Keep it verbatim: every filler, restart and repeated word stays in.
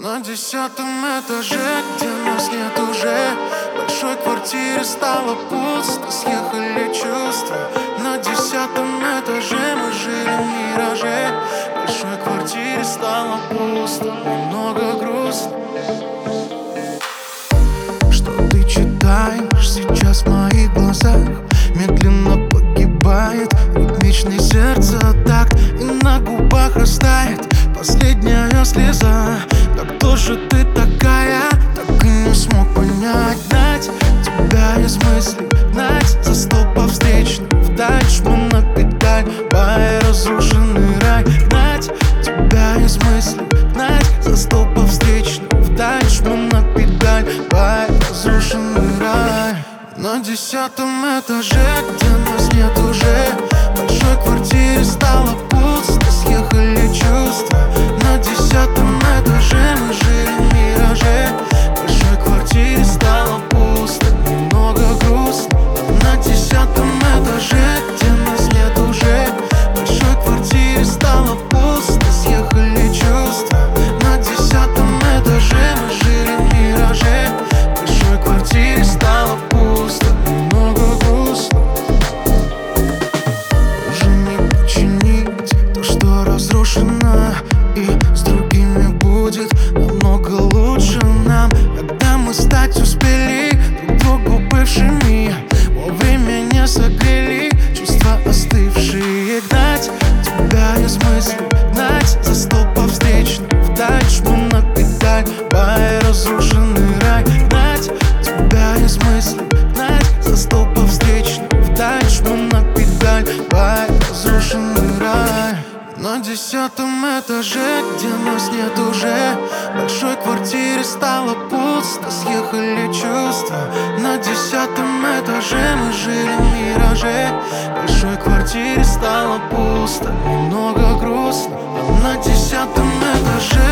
На десятом этаже, где нас нет уже, в большой квартире стало пусто, съехали чувства. На десятом этаже мы жили в мираже, в большой квартире стало пусто, немного грустно. Что ты читаешь сейчас в моих глазах? Медленно погибает ритмичный сердце так, и на губах растает последняя слеза. Да кто же ты такая? Так и не смог понять. Гнать тебя из мыслей, гнать за сто по встречной, вдаль жму на педаль, бай, разрушенный рай. Гнать тебя из мыслей, гнать за сто по встречной, вдаль жму на педаль, бай, разрушенный рай. На десятом этаже, где нас нет уже, в большой квартире стало пусто, съехали чувства. На десятом этаже мы жили в мираже, в большой квартире стало пусто, немного грустно. На десятом этаже, где нас нет уже, в большой квартире стало пусто, съехали чувства. На десятом этаже мы жили в мираже, в большой квартире стало пусто, немного грустно. Уже не починить то, что разрушено, и с другими будет намного лучше нам, когда мы стать успели друг другу бывшими, вовремя не согрели чувства остывшие. Гнать тебя из мыслей, гнать за сто по встречной, вдаль жму на педаль, бай, разрушенный рай. Гнать тебя из мыслей, гнать за сто по встречной, вдаль жму на педаль, бай, разрушенный рай. На десятом этаже, где нас нет уже, в большой квартире стало пусто, съехали чувства. На десятом этаже мы жили в мираже, в большой квартире стало пусто, немного грустно. На десятом этаже